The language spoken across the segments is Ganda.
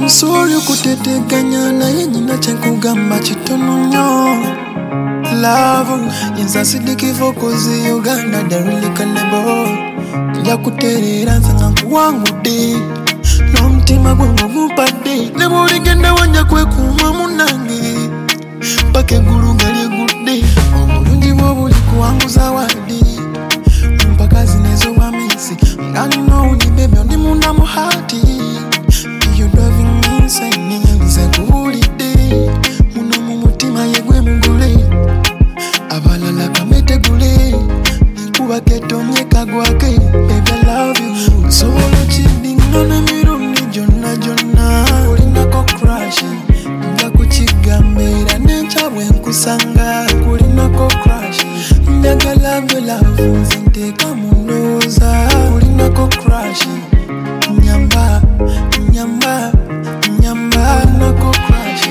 Sorry kuteteganya naye nyina kyenkugamba kitono nnyo. Love yinza sidikivo kozi Uganda darili kanebo. Nja kuterera nsanga nkuwangudde n'omutima gwe ngumupadde. Ne bw'oligenda wanja kwekuuma munange paka eggulu nga lyegudde. Obulungi bwo buli kuwanguza wadde mpaka zinezobwamisi nga nina owundi baby ondi munda mu haati. You're driving me insane. Nze kuwulidde muno mu mutima yegwe mugule abalala kametegule nkuba ketomye kagwake. Baby I love you solo kidinga n'emirundi gyonna gyonna. Kulinako crush nja kukigambira n'enkya bwe nkusanga. Kulinako crush njagala gwe love nze nteeka mu ndowooza. Kulinako crush nyamba nyamba nyamba nako crush.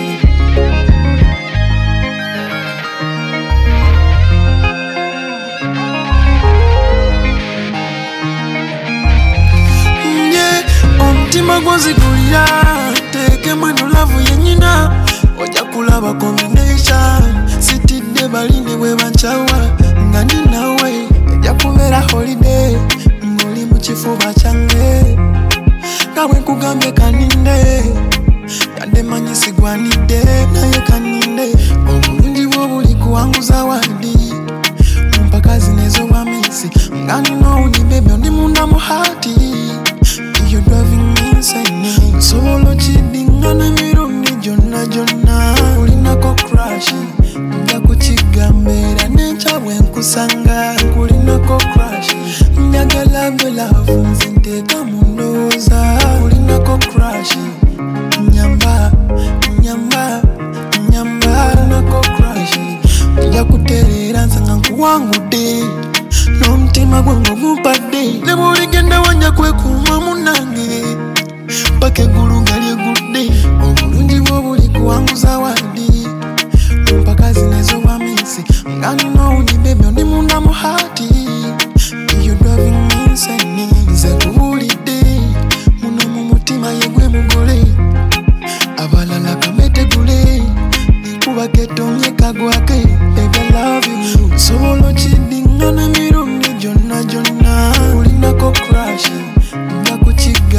Omutima gwozigulira teeke mweno lavu yennyina. Ojja kulaba combination sitidde baline bwe bancawa nga ndi nawe. Ejja kubeera holiday ng'oli mu kifuba kyange. Nga bwe nkugambye kaninde yadde manyi sigwanidde naye kaninde. Obulungi bwo buli kuwanguza waddi mpaka zinezobwamisi nga nina owundi baby ondi munda mu haati. You're driving me insane. Solo kidinga n'emirundi gyonna gyonna. Kulinako crush nja kukigambira n'enkya bwe nkusanga. Kulinako crush njagala gwe love nze nteeka mu ndowooza. Kulinako crush nyamba nyamba nyamba nako crush. Nja kuterera nsanga nkuwangudde n'omutima gwe ngumupadde. Ne bw'oligenda wanja kwekuuma munange paka eggulu nga lyegudde. Obulungi bwo buli kuwanguza waddi mpaka zinezobwamisi nga nina owundi baby ondi munda mu haati. You're driving me insane. Nze kuwulidde muno mu mutima yegwe mugole abalala kametegule nkuba ketomye kagwake. Baby I love you solo kidinga n'emirundi gyonna gyonna. Kulinako crush nja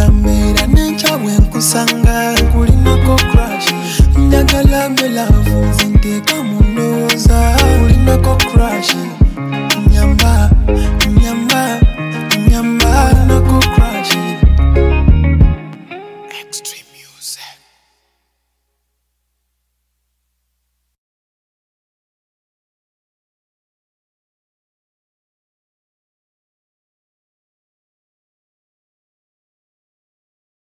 kukigambira n'enkya bwe nkusanga. Kulinako crush njagala gwe love